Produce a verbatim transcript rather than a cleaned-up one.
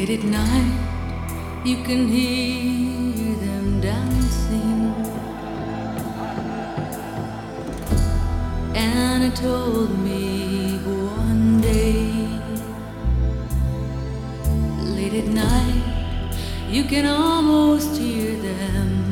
Late at night, you can hear them dancing. Anna told me one day, late at night, you can almost hear them